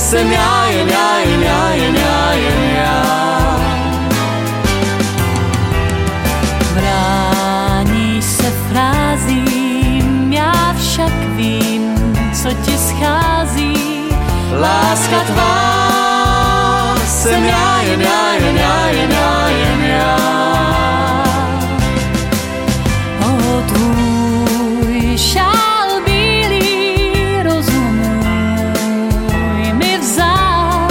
jsem já, jen já, jen já, jen já, jen já. Bráníš se frázím, já však vím, co ti schází. Láska tvá, jsem já, jen já, jen já, jen já, jen já. O tvůj šál bílý rozum můj mi vzal.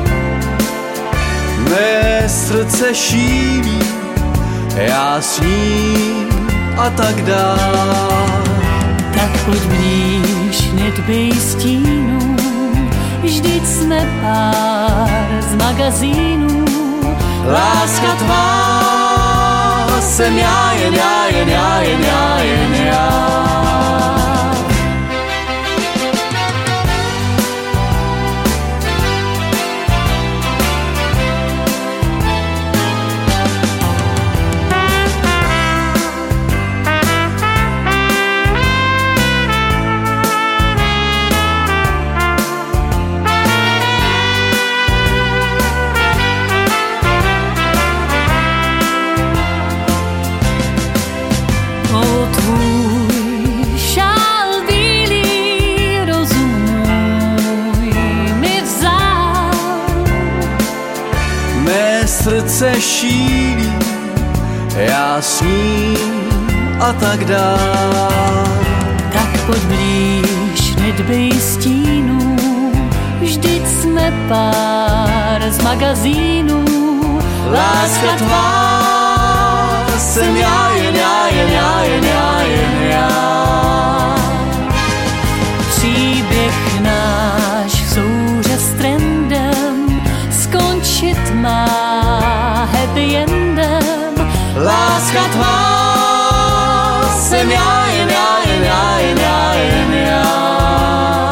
Mé srdce šílí, já sním a tak dál. Tak pojď blíž, nedbej stínů, vždyť jsme pár z magazínů. Láska tvá, jsem já, jen já, jen já, jen já, jen já. Srdce šílí, já sním a tak dál. Tak pojď blíž, nedbej stínů, vždyť jsme pár z magazínů. Láska tvá, jsem já, jen já, jen já, jen já, jen já. Příběh náš v souře s trendem skončit má happy endem. Láska tvá, jsem já, jen já, jen já, jen já, jen já.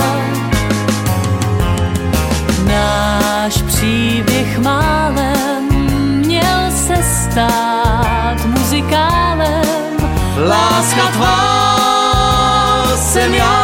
Náš příběh málem měl se stát muzikálem. Láska tvá, jsem já,